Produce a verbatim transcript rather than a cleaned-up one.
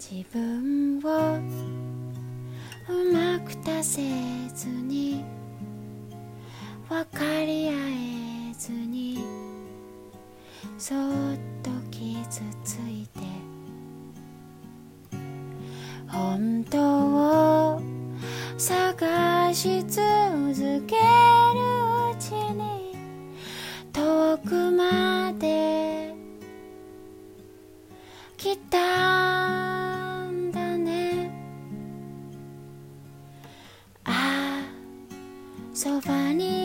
自分をうまく出せずに分かり合えずにそっと傷ついて本当を探し続けるうちに遠くまで来たんだね。ああそばに